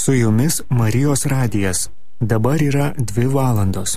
Su jumis Marijos radijas. Dabar yra 2 valandos.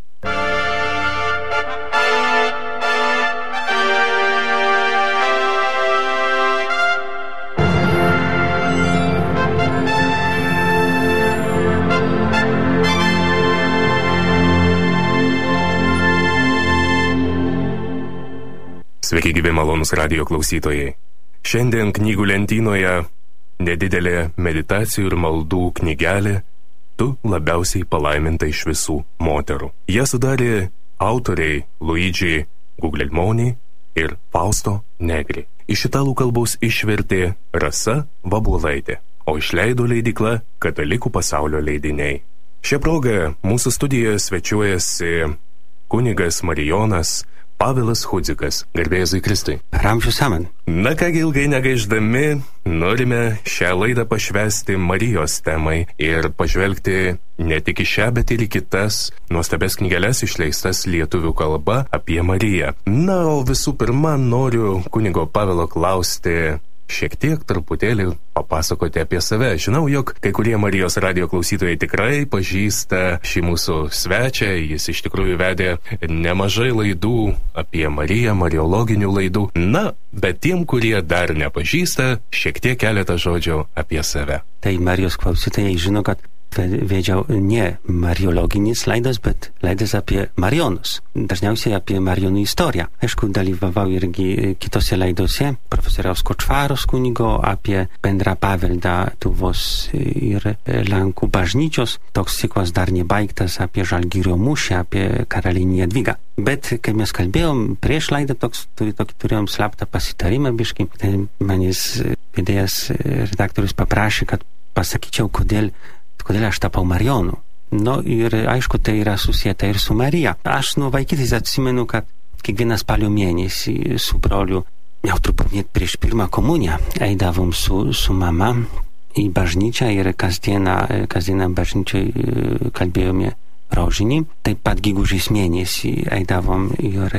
Sveiki, gyvi malonūs radijo klausytojai. Šiandien knygų lentynoje nedidelė meditacijų ir maldų knygelė Tu labiausiai palaiminta iš visų moterų. Ją sudarė autoriai Luigi Guglielmoni ir Fausto Negri. Iš italų kalbos išvertė Rasa Vabuolaitė, o išleido leidykla Katalikų pasaulio leidiniai. Šią progą mūsų studijoje svečiuojasi kunigas Marijonas Pavelas Hudzikas, garbėjai Kristui. Ramžius amen. Na kągi, ilgai negaiždami, norime šią laidą pašvęsti Marijos temai ir pažvelgti ne tik į šią, bet ir į kitas nuostabias knygeles išleistas lietuvių kalba apie Mariją. Na, o visų pirma, noriu kunigo Pavelo klausti šiek tiek truputėlį papasakoti apie save. Žinau, jog kai kurie Marijos radijo klausytojai tikrai pažįsta šį mūsų svečią. Jis iš tikrųjų vedė nemažai laidų apie Mariją, mariologinių laidų. Na, bet tiem, kurie dar nepažįsta, šiek tiek keletą žodžių apie save. Tai Marijos klausytojai žino, kad vedžiau ne mariologinis laidas, bet laidas apie Marijonus. Dažniausiai apie Marijonų istoriją. Aišku, dalyvavau irgi kitose laidose, profesoriaus Kočvaros kunigo, apie bendrą paveldą Lietuvos ir Lenkų bažnyčios. Toks ciklas dar nebaigtas apie Žalgirio mūšį, apie karalienę Jadvygą. Bet kai mes kalbėjom prieš laidą, turėjom slaptą pasitarimą biškį, tai manis vedėjas redaktorius paprašė, kad pasakyčiau, kodėl aš tapau Marijonu. Nu ir aišku, tai yra susieta ir su Marija. Aš nuo vaikystės atsimenu, kad kiekvieną spalio mėnesį su broliu, jau turbūt net prieš pirmą komuniją, eidavom su mama į bažnyčią ir kasdieną bažnyčiai kalbėjome rožinį. Taip pat gegužės mėnesį eidavom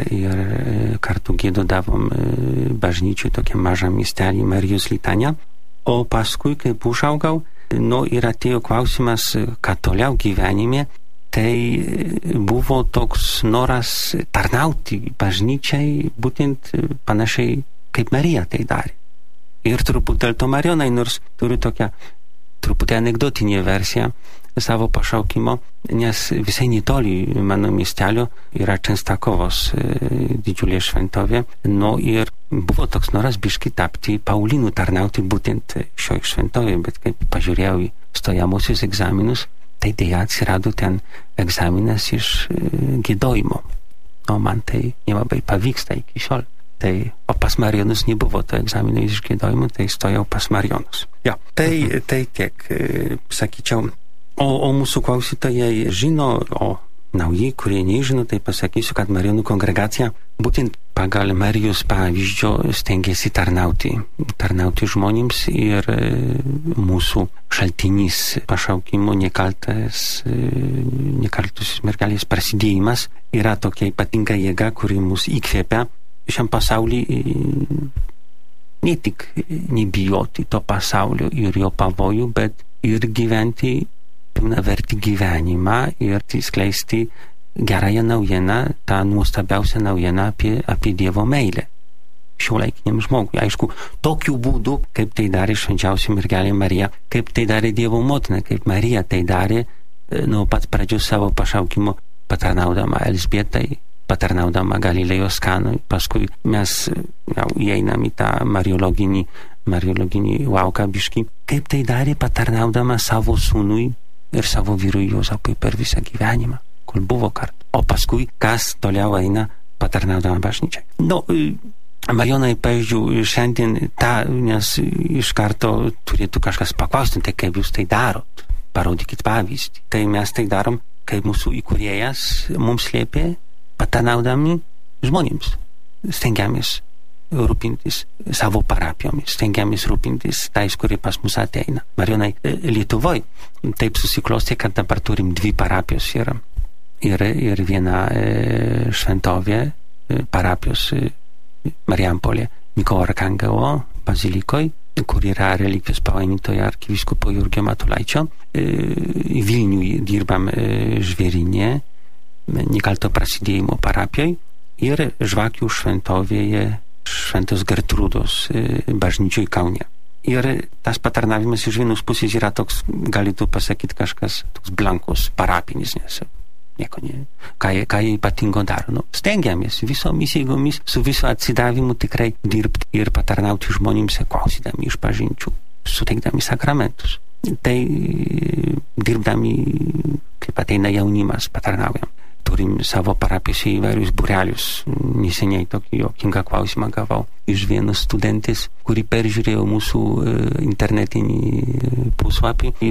ir kartu giedodavom bažnyčiai tokią mažą miestelį Marijos litaniją. O paskui, kaip užaugau, ir atėjo klausimas, kad toliau gyvenime, tai buvo toks noras tarnauti bažnyčiai, būtent panašiai kaip Marija tai darė. Ir turbūt dėl to Marijonai, nors turiu tokią truputį anekdotinę versiją savo pašaukimo, nes visai netoli mano miestelio yra Częstochowos didžiulė šventovė. Ir buvo toks noras biški tapti Paulinų, tarnauti būtent šioj šventovėje, bet kaip pažiūrėjau į stojamosius egzaminus, tai dėja atsirado ten egzaminas iš giedojimo. Man tai nelabai pavyksta iki šiol. O pas Marijonus nebuvo to egzamino iš giedojimo, tai stojau pas Marijonus. Tai tiek, sakyčiau. O mūsų klausytojai žino, o nauji, kurie nežino, tai pasakysiu, kad Marijonų kongregacija būtent pagal Marijos pavyzdžio stengiasi tarnauti žmonėms ir mūsų šaltinys pašaukimo nekaltos mergelės prasidėjimas yra tokia ypatinga jėga, kuri mus įkvėpia šiam pasauliui ne tik nebijoti to pasaulio ir jo pavojų, bet ir gyventi pilnavertį gyvenimą ir skleisti gerąją naujieną, tą nuostabiausią naujieną apie Dievo meilę šiuolaikiniam žmogui. Aišku, tokiu būdu, kaip tai darė švenčiausia mergelė Marija, kaip tai darė Dievo motina, kaip Marija tai darė nuo pat pradžios savo pašaukimo, patarnaudama Elzbietai, patarnaudama Galilėjos Kanui. Paskui mes jau įeinam į tą mariologinį lauką biškį. Kaip tai darė patarnaudama savo sūnui ir savo vyrui Juozapui per visą gyvenimą, kol buvo kartu. O paskui, kas toliau eina patarnaudama bažnyčiai. Marijonai, pavyzdžiui, šiandien nes iš karto turėtų kažkas paklausti, tai kaip jūs tai darot, parodykit pavyzdį. Tai mes tai darom, kaip mūsų įkūrėjas mums liepė, patarnaudami žmonėms. Stengiamės rūpintis savo parapijomis, stengiamės rūpintis tais, kurie pas mus ateina. Marijonai, Lietuvoj taip susiklostė, kad dabar turim 2 parapijos ir viena šventovė parapijos Marijampolė Mykolo Arkangelo bazilikoj kur yra relikvijos palaimintojo arkivyskupo Jurgio Matulaičio. Vilniuje dirbam Žvėrinė, Nekalto prasidėjimo parapijoje ir Žvakių šventovėje Šventos Gertrūdos bažnyčioje Kaune. Ir tas patarnavimas iš vienos pusės yra toks, galėtų pasakyti kažkas toks blankus, parapinis, nes nieko ne. Ką jie ypatingo daro? Stengiamės visomis jėgomis, su viso atsidavimu tikrai dirbti ir patarnauti žmonėms, klausydami išpažinčių, suteikdami sakramentus. Tai dirbdami, kaip ateina jaunimas, patarnaujam. Turim savo parapijose įvairius būrelius. Neseniai tokį juokingą klausimą gavau iš vienos studentės, kuri peržiūrėjo mūsų internetinį puslapį ir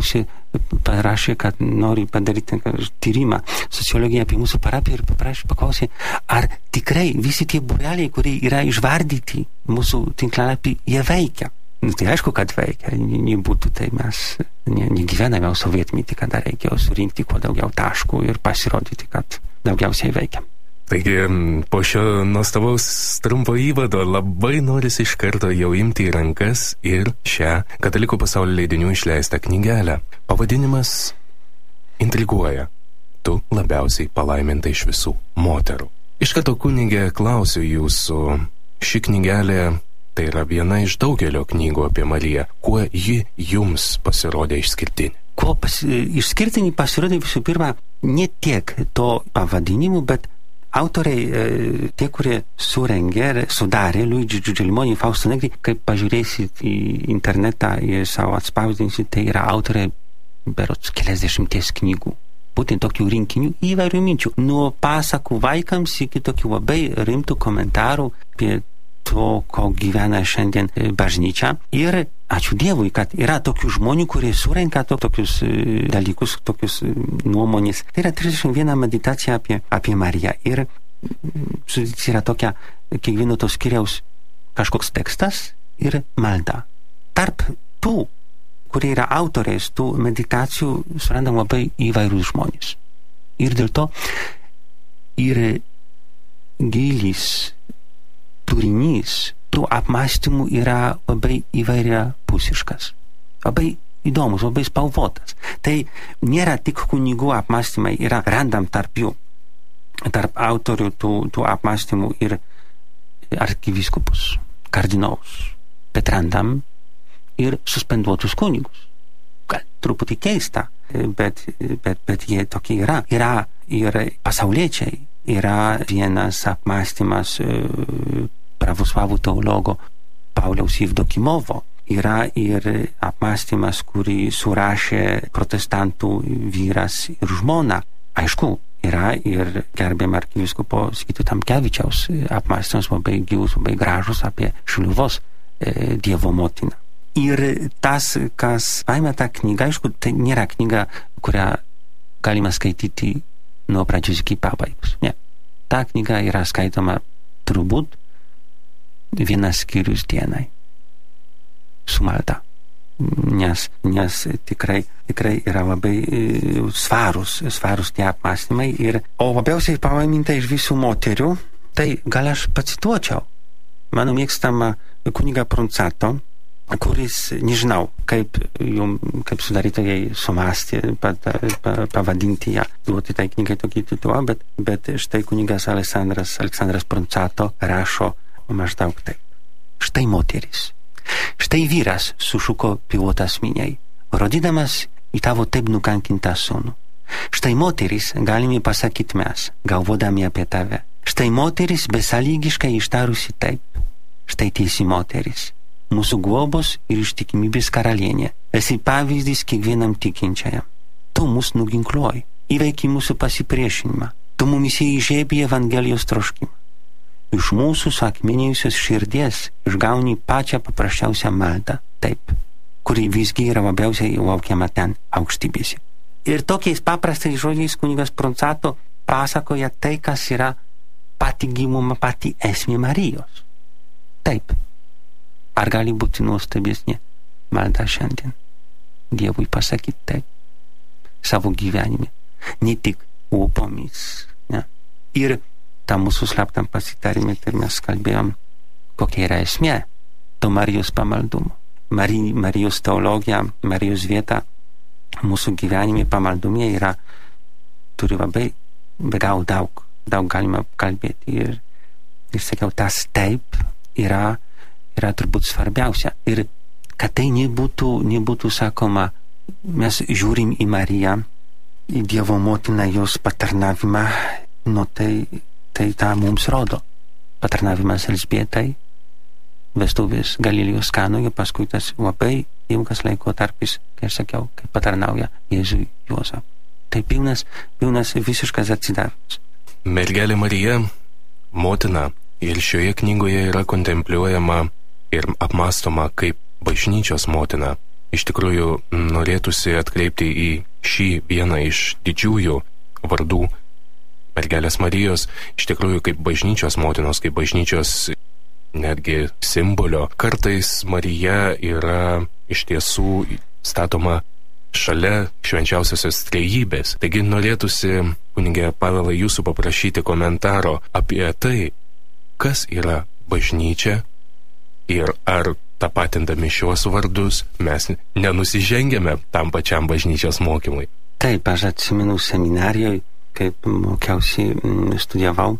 parašė, kad nori padaryti tyrimą sociologiją apie mūsų parapiją ir paklausė, ar tikrai visi tie būreliai, kurie yra išvardyti mūsų tinklalapį, jie veikia. Tai aišku, kad veikia. Nebūtų, tai mes negyvename sovietmetį, kada reikėjo surinkti kuo daugiau taškų ir pasirodyti, kad daugiausiai veikia. Taigi, po šio nuostabaus trumpo įvado labai norisi iš karto jau imti į rankas ir šią Katalikų pasaulio leidinių išleistą knygelę. Pavadinimas intriguoja. Tu labiausiai palaiminta iš visų moterų. Iš karto, kunige, klausiu jūsų, ši knygelė tai yra viena iš daugelio knygų apie Mariją. Kuo ji jums pasirodė išskirtinė? Kuo išskirtinį pasirodė visų pirma ne tiek to pavadinimu, bet autoriai, tie, kurie surengė, sudarė Luigi Giuliani, Fausto Negri, kaip pažiūrėsit į internetą ir savo atspausdinsit, tai yra autoriai berods keliasdešimties knygų. Būtent tokių rinkinių įvairių minčių. Nuo pasakų vaikams iki tokių labai rimtų komentarų apie to, ko gyvena šiandien bažnyčia. Ir ačiū Dievui, kad yra tokių žmonių, kurie surenka tokius dalykus, tokius nuomonės. Tai yra 31 meditacija apie Mariją. Ir sudėtis yra tokia, kiekvieno to skyriaus kažkoks tekstas ir malda. Tarp tų, kurie yra autoriais tų meditacijų, surandam labai įvairius žmonės. Ir dėl to ir gilis turinys tų apmąstymų yra labai įvairiapusiškas, labai įdomus, labai spalvotas. Tai nėra tik kunigų apmąstymai, yra randam tarp jų, tarp autorių tų apmąstymų ir arkivyskupus, kardinolus, bet randam ir suspenduotus kunigus. Gal truputį keista, bet jie tokie yra. Yra ir pasauliečiai. Yra vienas apmąstymas pravoslavų teologo Pauliaus Jevdokimovo. Yra ir apmąstymas, kurį surašė protestantų vyras ir žmona. Aišku, yra ir gerbiamo arkivyskupo Sigito Tamkevičiaus apmąstymas labai gilus, labai gražus apie Šiluvos Dievo motiną. Ir tas, kas paėmė tą knygą, aišku, tai nėra knyga, kurią galima skaityti nuo pradžios iki pabaigos. Ne. Ta knyga yra skaitoma turbūt vienas skyrius dienai su malda. Nes tikrai yra labai svarus tie apmąstymai. O labiausiai palaiminta iš visų moterių, tai gal aš pacituočiau mano mėgstamą kunigą Proncato, kuris, nežinau, kaip sudarytojai sumastė pavadinti ją, duoti tai knygai tokį titulą, bet štai kunigas Aleksandras Proncato rašo maždaug taip. Štai moteris, štai vyras, sušuko pilotas miniai, rodydamas į tavo taip nukankintą sūnų. Štai moteris, galime pasakyti mes, galvodami apie tave. Štai moteris besąlygiškai ištarusi taip. Štai tiesi moteris, mūsų globos ir ištikimybės karalienė. Esi pavyzdys kiekvienam tikinčiajam. Tu mus nuginkluoji, įveiki mūsų pasipriešinimą. Tu mumise įžiebė Evangelijos troškimą. Iš mūsų suakmenėjusios širdies išgauni pačią paprasčiausią maldą, taip, kuri visgi yra labiausiai laukiama ten aukštybėse. Ir tokiais paprastais žodžiais kunigas Proncato pasakoja tai, kas yra pati gimimo, pati esmė Marijos. Taip. Ar gali būti nuostabesnė malda šiandien? Dievui pasakyti taip savo gyvenime, ne tik lūpomis. Ne? Ir tam mūsų slaptam pasitarime, tai mes kalbėjom, kokia yra esmė to Marijos pamaldumo. Marijos teologija, Marijos vieta mūsų gyvenime pamaldume turi labai be galo daug galima kalbėti. Ir sakiau, tas taip yra turbūt svarbiausia. Ir kad tai nebūtų sakoma, mes žiūrim į Mariją, į Dievo motiną, jos patarnavimą, tai tą mums rodo. Patarnavimas Elzbietai, vestuvės Galilėjos Kanoje, paskui tas labai ilgas laiko tarpis, kai aš sakiau, kai patarnauja Jėzui Juozapui. Tai pilnas visiškas atsidavimas. Mergelė Marija, motina, ir šioje knygoje yra kontempliuojama ir apmąstoma kaip bažnyčios motina. Iš tikrųjų, norėtųsi atkreipti į šį vieną iš didžiųjų vardų Mergelės Marijos, iš tikrųjų kaip bažnyčios motinos, kaip bažnyčios netgi simbolio. Kartais Marija yra iš tiesų statoma šalia švenčiausiosios trejybės. Taigi norėtųsi, kunige Pavelai, jūsų paprašyti komentaro apie tai, kas yra bažnyčia ir ar tapatindami šios vardus mes nenusižengiame tam pačiam bažnyčios mokymui. Taip, aš atsimenu seminarijoje, kaip mokiausi, studijavau,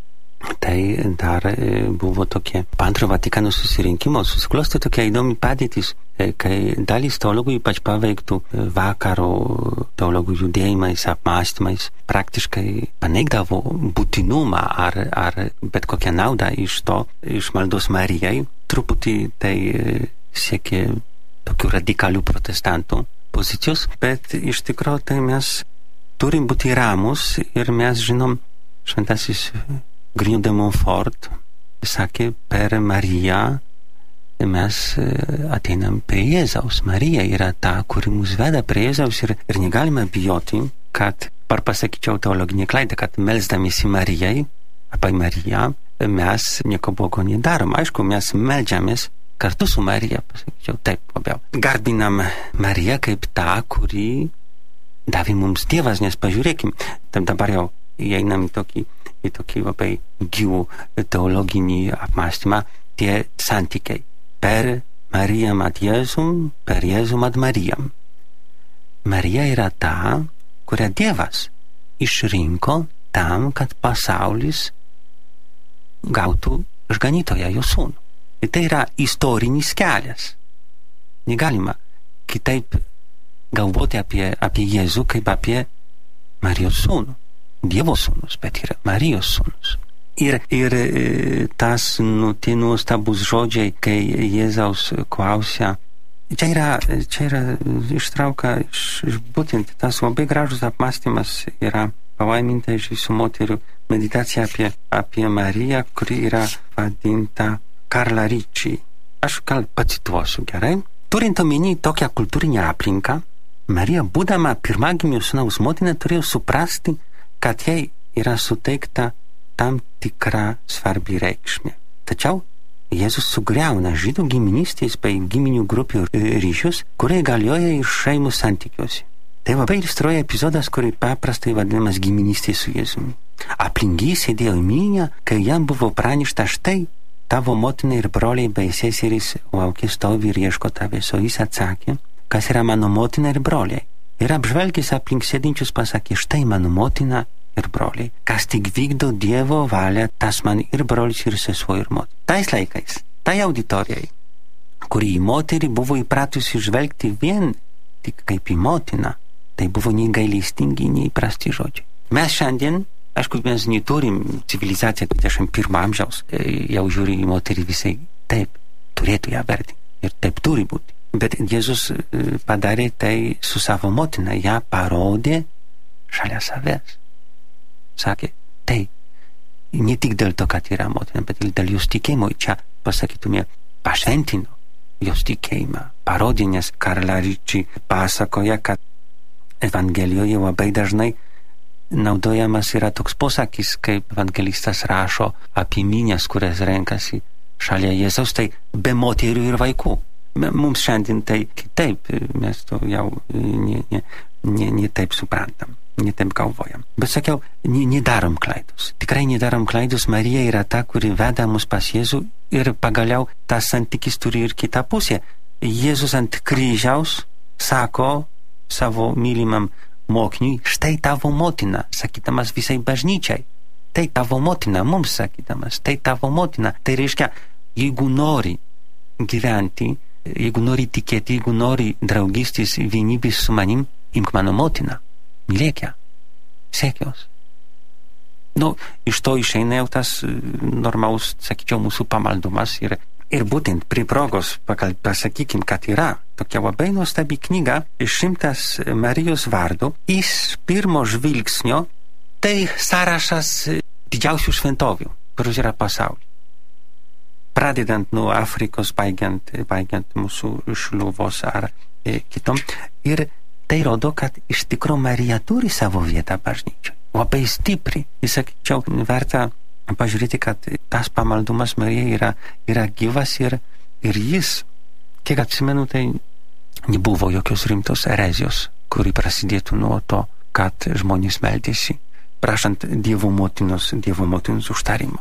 tai dar buvo tokie antro Vatikano susirinkimo, susiklosto tokia įdomi padėtis, kai dalis teologų, ypač paveiktų vakaro teologų judėjimais, apmąstymais, praktiškai paneigdavo būtinumą ar bet kokią naudą iš maldos Marijai. Truputį tai siekė tokių radikalių protestantų pozicijos, bet iš tikrųjų tai mes turim būti ramus ir mes žinom, šventasis Grignion de Montfort sakė, per Mariją mes ateinam prie Jėzaus. Marija yra ta, kuri mus veda prie Jėzaus ir negalime bijoti, kad, pasakyčiau teologinį klaidą, kad melsdamiesi Marijai, apie Mariją, mes nieko blogo nedarom. Aišku, mes meldžiamės kartu su Marija, pasakyčiau taip labiau. Garbinam Mariją kaip tą, kuri davė mums Dievas, nes pažiūrėkim, dabar jau įeinam į tokį labai gyvų teologinį apmąstymą, tie santykiai per Mariją mat Jėzum, per Jėzum mat Marijam. Marija yra ta, kurią Dievas išrinko tam, kad pasaulis gautų išganytoją, jo sūnų. Ir tai yra istorinis kelias. Negalima kitaip galvoti apie Jėzų kaip apie Marijos sūnų. Dievo sūnus, bet ir Marijos sūnus. Ir tas tie nuostabus žodžiai, kai Jėzaus klausia, čia yra ištrauka iš būtent tas labai gražus apmąstymas yra palaiminta iš visų moterų meditacija apie Mariją, kuri yra vadinta Carla Ricci. Aš gal pacituosiu, gerai? Turint omeny tokią kultūrinę aplinką, Marija, būdama pirmagimio sūnaus motina, turėjo suprasti, kad jai yra suteikta tam tikra svarbi reikšmė. Tačiau Jėzus sugriauna žydų giminystės bei giminių grupių ryšius, kurie galioja ir šeimų santykiuose. Tai labai iliustruoja epizodas, kurį paprastai vadinamas giminystė su Jėzumi. Aplink jį sėdėjo minia, kai jam buvo pranešta, štai tavo motina ir broliai bei seserys laukia stovi ir ieško tavęs, o jis atsakė, kas yra mano motina ir broliai. Ir apžvelgęs aplink sėdinčius pasakė, štai mano motina ir broliai. Kas tik vykdo Dievo valią, tas man ir brolis, ir sesuo, ir motina. Tais laikais, tai auditorijai, kuri į moterį buvo įpratusi žvelgti vien tik kaip į motiną, tai buvo nei gailestingi, nei įprasti žodžiai. Mes šiandien, aišku, mes neturim civilizaciją 21 amžiaus, jau žiūri į moterį visai taip, turėtų ją vertinti. Ir taip turi būti. Bet Jėzus padarė tai su savo motina, ją parodė šalia savęs. Sakė, tai ne tik dėl to, kad yra motina, bet ir dėl jos tikėjimo. Čia pasakytume, pašventino jos tikėjimą. Parodė, nes Carla Ricci pasakoja, kad Evangelijoje labai dažnai naudojamas yra toks posakis, kaip evangelistas rašo apie minias, kurias renkasi šalia Jėzaus, tai be moterių ir vaikų. Mums šiandien tai kitaip, mes to jau ne taip suprantam. netaip galvojam. Bet sakiau, nedarom klaidos. Tikrai nedarom klaidos. Marija yra ta, kuri veda mus pas Jėzų ir pagaliau tas santykis turi ir kitą pusę. Jėzus ant kryžiaus sako savo mylimam mokiniui, štai tavo motina, sakydamas visai bažnyčiai. Tai tavo motina, mums sakydamas, tai tavo motina. Tai reiškia, jeigu nori gyventi, jeigu nori tikėti, jeigu nori draugystės vienybės su manim, imk mano motiną. Mylėk ją, sek jos. Iš to išeina jau tas normalus, sakyčiau, mūsų pamaldumas ir būtent prie progos pasakykim, kad yra tokia labai nuostabi knyga 100 Marijos vardų. Iš pirmo žvilgsnio tai sąrašas didžiausių šventovių, kurios yra pasaulyje. Pradedant nuo Afrikos, baigiant mūsų šliuvos ar kitom. Ir tai rodo, kad iš tikrųjų Marija turi savo vietą bažnyčioje. Labai stipri. Sakyčiau, verta pažiūrėti, kad tas pamaldumas Marija yra gyvas ir jis, kiek atsimenu, tai nebuvo jokios rimtos erezijos, kuri prasidėtų nuo to, kad žmonės meldėsi, prašant Dievo motinos užtarimo.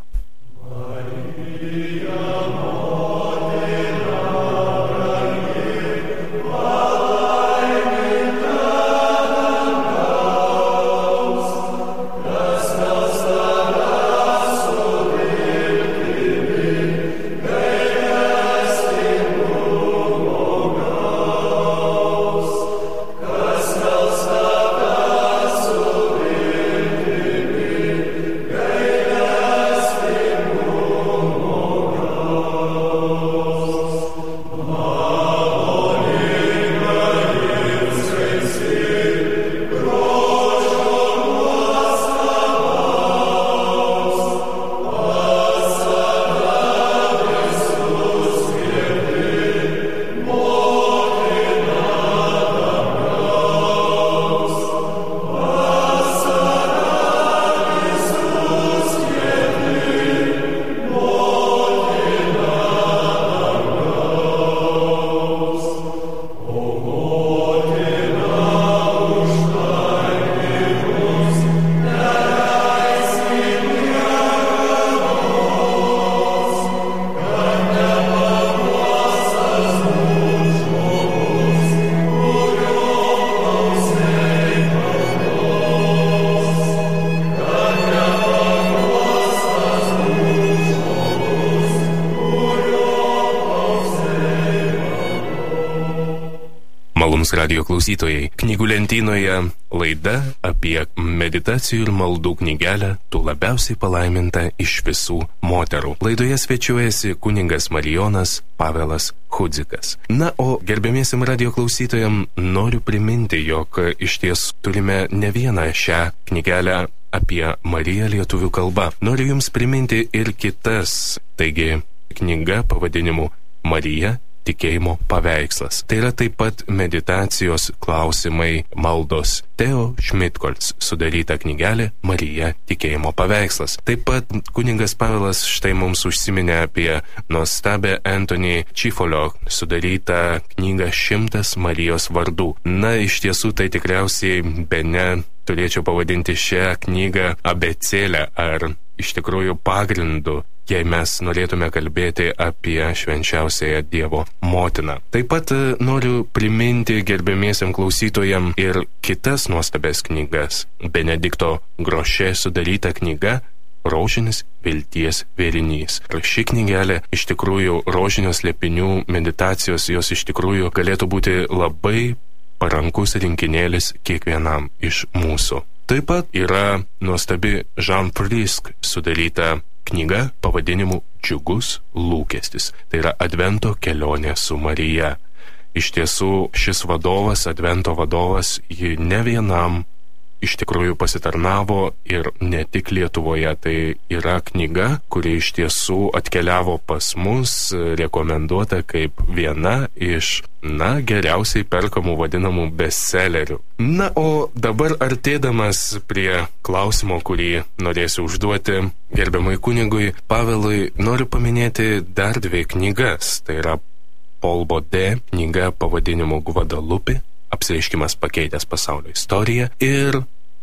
Radio klausytojai, knygų lentynoje laida apie meditacijų ir maldų knygelę Tu labiausiai palaiminta iš visų moterų. Laidoje svečiuojasi kuningas Marijonas Pavelas Chudzikas. Na, o gerbiamiesiam radio klausytojam noriu priminti, jog iš ties turime ne vieną šią knygelę apie Mariją lietuvių kalba. Noriu jums priminti ir kitas. Taigi, knyga pavadinimu Marija tikėjimo paveikslas. Tai yra taip pat meditacijos klausimai maldos. Teo Šmitkolc sudaryta knygelė Marija tikėjimo paveikslas. Taip pat kuningas Pavelas štai mums užsiminė apie nuostabę Anthony Cifolio sudarytą knygą 100 Marijos vardų. Na, iš tiesų tai tikriausiai bene turėčiau pavadinti šią knygą abėcėlę ar iš tikrųjų pagrindu, jei mes norėtume kalbėti apie švenčiausiąją Dievo motiną. Taip pat noriu priminti gerbiamiesiam klausytojam ir kitas nuostabes knygas. Benedikto Grošė sudaryta knyga Rožinis vilties vėrinys. Ši knygelė iš tikrųjų rožinio slėpinių meditacijos, jos iš tikrųjų galėtų būti labai parankus rinkinėlis kiekvienam iš mūsų. Taip pat yra nuostabi Jean Prisk sudaryta knyga pavadinimu Džiugus lūkestis. Tai yra Advento kelionė su Marija. Iš tiesų šis vadovas, Advento vadovas, ji ne vienam iš tikrųjų pasitarnavo ir ne tik Lietuvoje. Tai yra knyga, kuri iš tiesų atkeliavo pas mus, rekomenduota kaip viena iš, geriausiai perkamų vadinamų bestsellerių. Na, o dabar artėdamas prie klausimo, kurį norėsiu užduoti gerbiamai kunigui Pavelui, noriu paminėti dar dvi knygas. Tai yra Paul Baudet knyga pavadinimu Guadalupe, apsireiškimas pakeitęs pasaulio istoriją, ir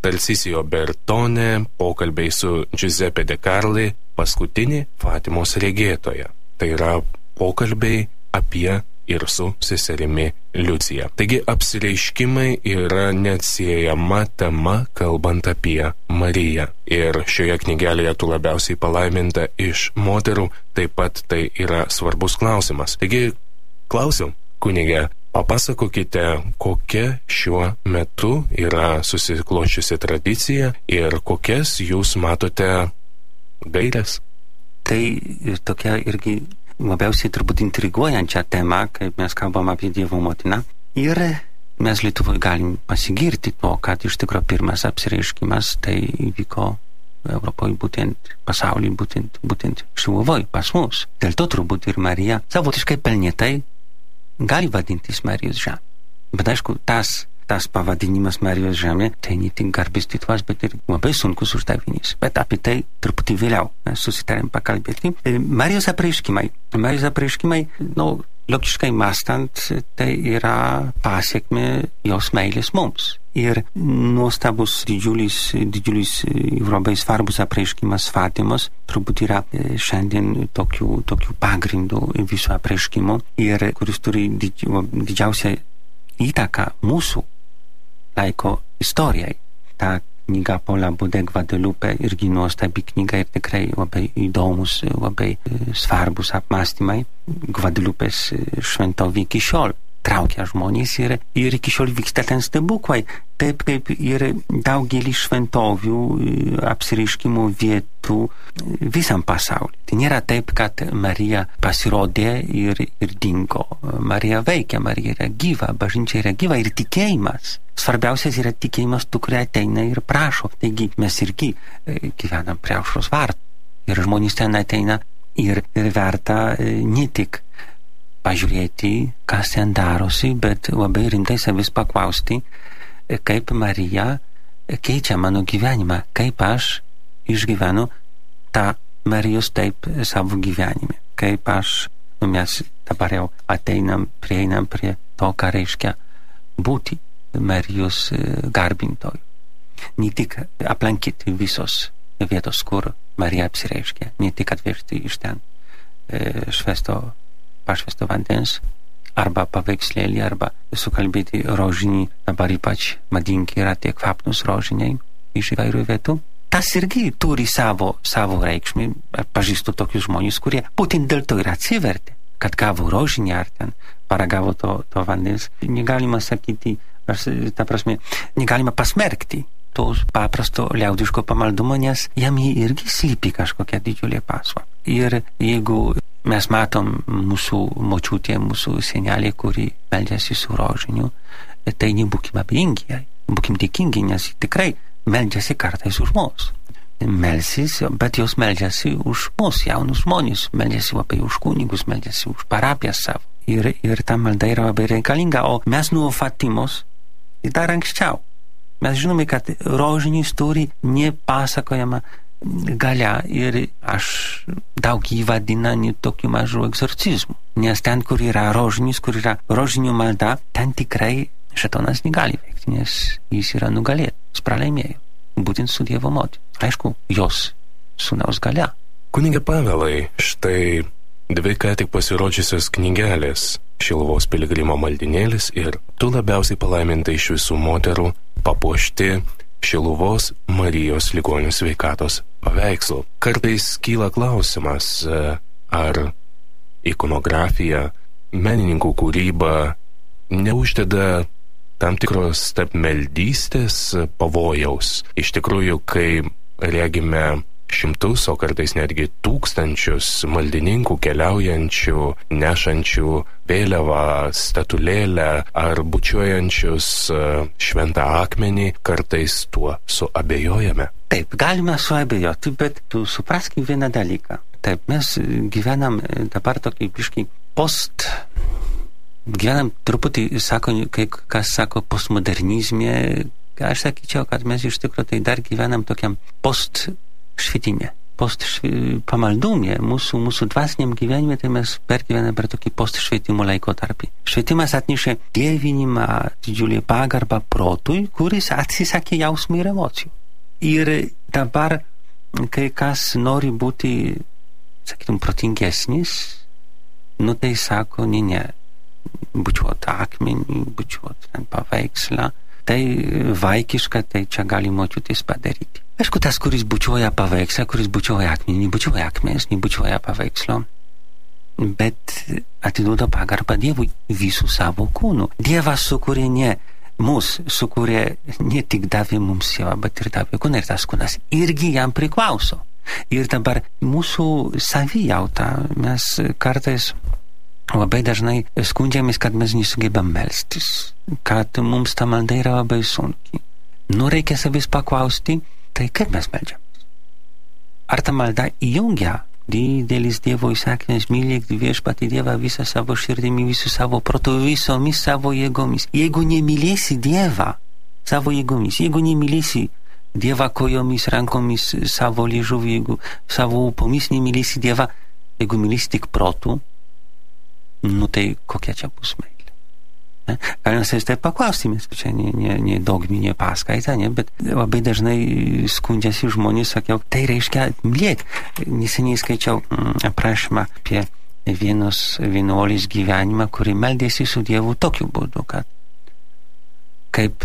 Tarsisijo Bertone, pokalbiai su Giuseppe De Carli, paskutinė Fatimos regėtoja. Tai yra pokalbiai apie ir su seserimi Liucija. Taigi apsireiškimai yra neatsiejama tema, kalbant apie Mariją. Ir šioje knygelėje Tu labiausiai palaiminta iš moterų, taip pat tai yra svarbus klausimas. Taigi klausiu, kunige, papasakokite, kokia šiuo metu yra susiklošiusi tradicija ir kokias jūs matote gaires. Tai tokia irgi labiausiai turbūt intriguojančią temą, kaip mes kalbam apie Dievo motiną. Ir mes Lietuvoje galim pasigirti to, kad iš tikrųjų pirmas apsireiškimas tai įvyko Europoje, būtent pasaulyje, būtent Šiluvoje pas mus. Dėl to turbūt ir Marija savotiškai pelnėtai gali vadintis Marijos žemė. Bet aišku, tas pavadinimas Marijos žemė, tai ne tik garbės titulas, bet ir labai sunkus uždavinys. Bet apie tai truputį vėliau mes susitarėm pakalbėti. Marijos apreiškimai, logiškai mąstant, tai yra pasiekmė jos meilės mums. Ir nuostabus didžiulis labai svarbus apreiškimas Fatimos turbūt yra šiandien tokių pagrindų viso apreiškimo ir kuris turi didžiausią įtaką mūsų laiko istorijai. Ta knyga Paula Bude Guadalupe irgi nuostabi knyga ir tikrai labai įdomus, labai svarbus apmąstymai. Guadalupės šventovė iki šiol traukia žmonės ir iki šiol vyksta ten stebuklai, taip kaip ir daugelį šventovių apsireiškimų vietų visam pasauliu. Tai nėra taip, kad Marija pasirodė ir dingo. Marija veikia, Marija yra gyva, bažnyčia yra gyva ir tikėjimas. Svarbiausias yra tikėjimas tų, kurie ateina ir prašo. Taigi mes irgi gyvenam prie Aušros vartų. Ir žmonės ten ateina ir verta ne tik pažiūrėti, kas ten darosi, bet labai rimtai savęs paklausti, kaip Marija keičia mano gyvenimą, kaip aš išgyvenu tą Marijos taip savo gyvenime, kaip mes dabar jau prieinam prie to, ką reiškia būti Marijos garbintoju. Ne tik aplankyti visos vietos, kur Marija apsireiškia, ne tik atvežti iš ten pašvęsto vandens, arba paveikslėlį, arba sukalbėti rožinį, dabar ypač madingi yra tie kvapnūs rožiniai iš įvairių vietų. Tas irgi turi savo reikšmį. Pažįstu tokius žmonės, kurie būtent dėl to ir atsivertė, kad gavo rožinį ar ten paragavo to vandens. Negalima sakyti, ta prasme, negalima pasmerkti to paprasto liaudiško pamaldumo, nes jam irgi slypi kažkokia didžiulė pasva. Ir jeigu mes matom mūsų močiutė, mūsų senelė, kuri meldžiasi su rožiniu, tai nebūkim abejingi, būkim dėkingi, nes tikrai meldžiasi kartais už mus. Melsis, bet jos meldžiasi už mus, jaunus žmonės, meldžiasi labai už kunigus, meldžiasi už parapijas savo. Ir ta malda yra labai reikalinga, o mes nuo Fatimos ir dar anksčiau. Mes žinome, kad rožinis turi nepasakojama galia ir aš daug jį vadina net tokiu mažu egzorcizmu. Nes ten, kur yra rožinis, kur yra rožinių malda, ten tikrai šėtonas negali veikti, nes jis yra nugalėtas, pralaimėjo. Būtent su Dievo motina. Aišku, jos sūnaus galia. Kunige Pavelai, štai dvi ką tik pasirodžiusios knygelės, Šiluvos piligrimo maldinėlis ir Tu labiausiai palaiminta iš visų moterų, papuošti Šiluvos Marijos ligonių sveikatos paveikslu. Kartais kyla klausimas, ar ikonografija, menininkų kūryba neuždeda tam tikros tarpmeldystės pavojaus. Iš tikrųjų, kai regime šimtus, o kartais netgi tūkstančius maldininkų keliaujančių, nešančių vėliavą, statulėlę ar bučiuojančius šventą akmenį, kartais tuo suabejojame. Taip, galime suabejoti, bet tu supraskim vieną dalyką. Taip, mes gyvenam dabar tokį biškį gyvenam truputį, kai kas sako, postmodernizme. Aš sakyčiau, kad mes iš tikrųjų tai dar gyvenam tokiam švietime, pamaldumė, mūsų dvasiniam gyvenime, tai mes pergyvename per tokį postšvietimo laikotarpį. Švietimas atnešė dievinimą, didžiulį pagarbą protui, kuris atsisakė jausmų ir emocijų. Ir dabar, kai kas nori būti, sakytum, protingesnis, tai sako, ne, bučiuot akmenį, bučiuot paveikslą, tai vaikiška, tai čia gali močiutės padaryti. Aišku, tas, kuris bučiuoja paveikslą, kuris bučiuoja akmenį, nebučiuoja akmens, nebučiuoja paveikslo, bet atiduoda pagarbą Dievui visų savo kūnų. Dievas sukūrė sukūrė ne tik davė mums sielą, bet ir davė kūną, ir tas kūnas irgi jam priklauso. Ir dabar mūsų savijauta, mes kartais labai dažnai skundžiamės, kad mes nesugebam melstis, kad mums ta malda yra labai sunki. Reikia savęs paklausti, tai kaip mes meldžiamės? Ar ta malda įjungia didelis Dievo įsakymas, mylėk viešpatį Dievą visą savo širdimi, visų savo protu, visomis savo jėgomis. Jeigu nemylėsi Dievą savo jėgomis, jeigu nemylėsi Dievą kojomis, rankomis, savo liežuviu, jeigu savo upomis nemylėsi Dievą, jeigu mylėsi tik protu, tai kokia čia bus meilė? Galima savęs tai paklausti, mes čia ne dogminė paskaita, bet labai dažnai skundžiasi žmonės, sakiau, tai reiškia mylėk. Neseniai skaičiau aprašymą apie vienuolės gyvenimą, kuri meldėsi su Dievu tokiu būdu, kad kaip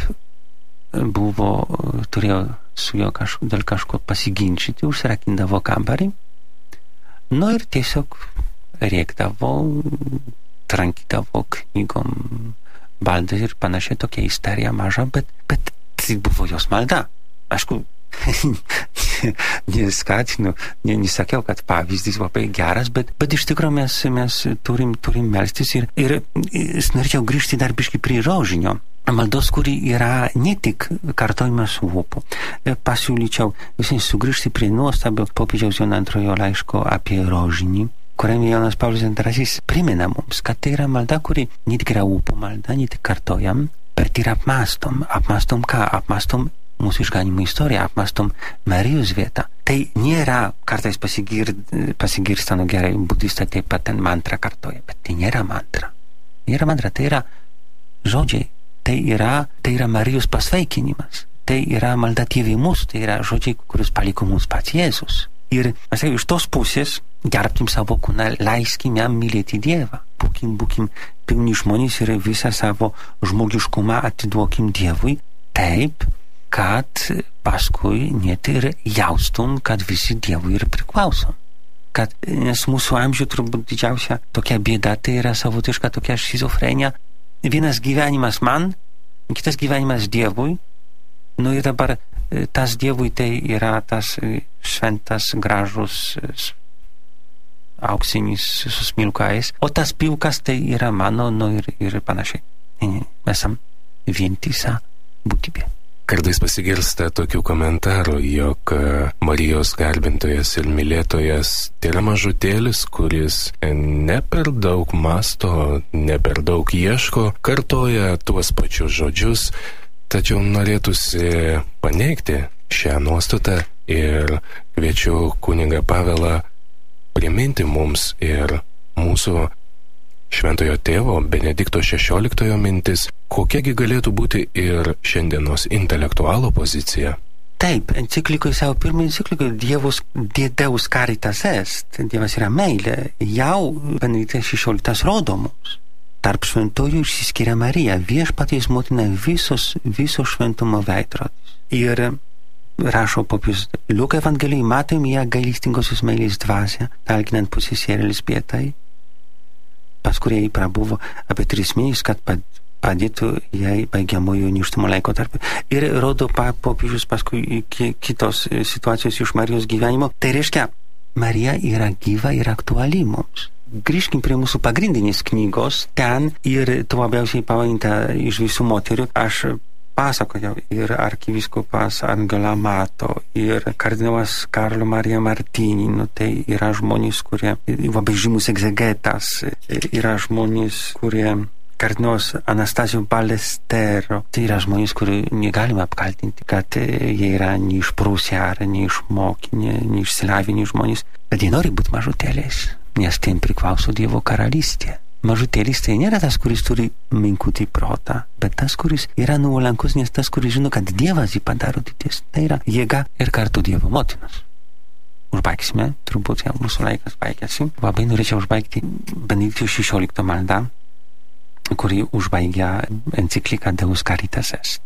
turėjo su juo dėl kažko pasiginčyti, užsirakindavo kambarį, ir tiesiog rėkdavo, trankydavo knygom baldą ir panašiai, tokia istorija maža, bet tai buvo jos malda. Aišku, neskatinu, nesakiau, kad pavyzdys labai geras, bet iš tikrųjų mes turim melstis ir norėčiau grįžti dar biškį prie rožinio maldos, kuri yra ne tik kartojimas lūpų. Pasiūlyčiau visai sugrįžti prie nuostabio popiežiaus Jono antrojo laiško apie rožinį, kuriame Jonas Paulius II primena mums, kad tai yra malda, kuri ne tik yra ūpo malda, ne tik kartojam, bet ir apmastom. Apmastom ką? Apmastom mūsų išganimo istoriją, apmastom Marijos vietą. Tai nėra, kartais pasigirsta, gerai, budistai taip pat ten mantrą kartoja, bet tai nėra mantra. Nėra mantra, tai yra žodžiai, tai yra Marijos pasveikinimas, tai yra malda Tėve mūsų, tai yra žodžiai, kuriuos paliko mums pats Jėzus. Ir, aš sakiau, iš tos pusės gerbkim savo kūną, leiskim jam mylėti Dievą. Būkim pilni žmonės ir visą savo žmogiškumą atiduokim Dievui taip, kad paskui net ir jaustum, kad visi Dievui ir priklausom. Nes mūsų amžių turbūt didžiausia tokia bėda, tai yra savotiška tokia šizofrenija. Vienas gyvenimas man, kitas gyvenimas Dievui. Ir dabar tas Dievui tai yra tas šventas, gražus, auksinis su smilkais, o tas pilkas tai yra mano, ir panašiai. Mes esam vientisa būtybė. Kartais pasigirsta tokių komentarų, jog Marijos garbintojas ir mylėtojas tai yra mažutėlis, kuris ne per daug masto, ne per daug ieško, kartoja tuos pačius žodžius, tačiau norėtųsi paneigti šią nuostatą ir kviečiu kunigą Pavelą priminti mums ir mūsų Šventojo tėvo Benedikto XVI mintis, kokiagi galėtų būti ir šiandienos intelektualo pozicija. Taip, savo pirmąjį enciklikoje Deus caritas est, Dievas yra meilė, jau Benediktas XVI rodo mums. Tarp šventųjų išsiskiria Marija, viešpaties motina, viso šventumo veidrodis. Ir rašo popiežius Liuko Evangelijai, matom ją gailestingosios meilės dvasią, talkinant pusseserę Elzbietai, pas kurią jai prabuvo apie 3 mėnesius, kad padėtų jai baigiamojo nėštumo laikotarpiu. Ir rodo popiežius paskui kitos situacijos iš Marijos gyvenimo. Tai reiškia, Marija yra gyva ir aktuali mums. Grįžkim prie mūsų pagrindinės knygos. Ten ir tu labiausiai pavadinta iš visų moterių. Aš pasakojau ir arkivyskupas Angela Mato, ir kardinolas Karlo Marija Martini. Tai yra žmonės, kurie labai žymus egzegetas, yra žmonės, kurie kardinolas Anastasijus Ballestero. Tai yra žmonės, kurių negalima apkaltinti, kad jie yra neišprusę ar neišsilavinę žmonės, bet jie nori būti mažutėliais, nes tiem priklauso Dievo karalystė. Mažutėlis tai nėra tas, kuris turi menkutį protą, bet tas, kuris yra nuolankus, nes tas, kuris žino, kad Dievas jį padaro didesnį. Tai yra jėga ir kartu Dievo motinas. Užbaigsime, turbūt jau mūsų laikas baigėsi. Labai norėčiau užbaigti Benedikto XVI maldą, kuri užbaigia encikliką Deus Caritas Est.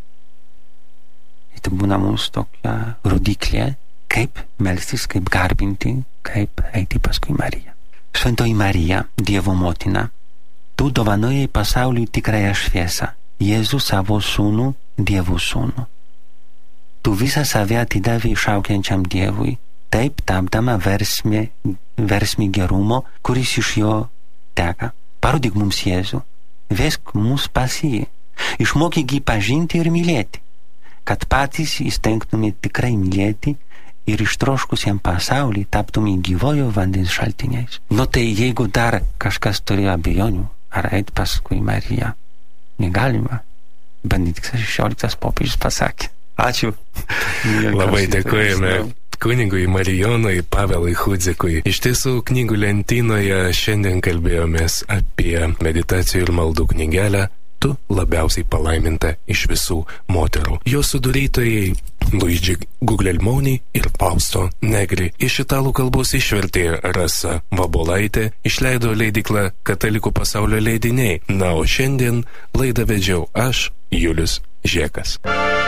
Tai būna mums tokia rodiklė, kaip melstis, kaip garbinti, kaip eiti paskui Mariją. Šventoji Marija, Dievo motina, tu dovanojai pasauliui tikrąją šviesą, Jėzų savo sūnų, Dievo sūnų. Tu visą save atidavai šaukiančiam Dievui, taip tapdama versmi gerumo, kuris iš jo teka. Parodyk mums Jėzų, vesk mus pas jį, išmokyk jį pažinti ir mylėti, kad patys įstengtume tikrai mylėti ir ištroškusiam pasaulį taptume gyvojo vandens šaltiniais. Tai jeigu dar kažkas turėjo abejonių, ar eit paskui Mariją, negalima. Benediktas XVI popiežius pasakė. Ačiū. Labai dėkojame kunigui Marijonui Pavelui Hudzikui. Iš tiesų, knygų lentynoje šiandien kalbėjomės apie meditacijų ir maldų knygelę Tu labiausiai palaiminta iš visų moterų. Jos sudarytojai Luigi Guglielmoni ir Fausto Negri. Iš italų kalbos išvertė Rasa Vabolaitė, išleido leidykla Katalikų pasaulio leidiniai. O šiandien laidą vedžiau aš, Julius Žėkas.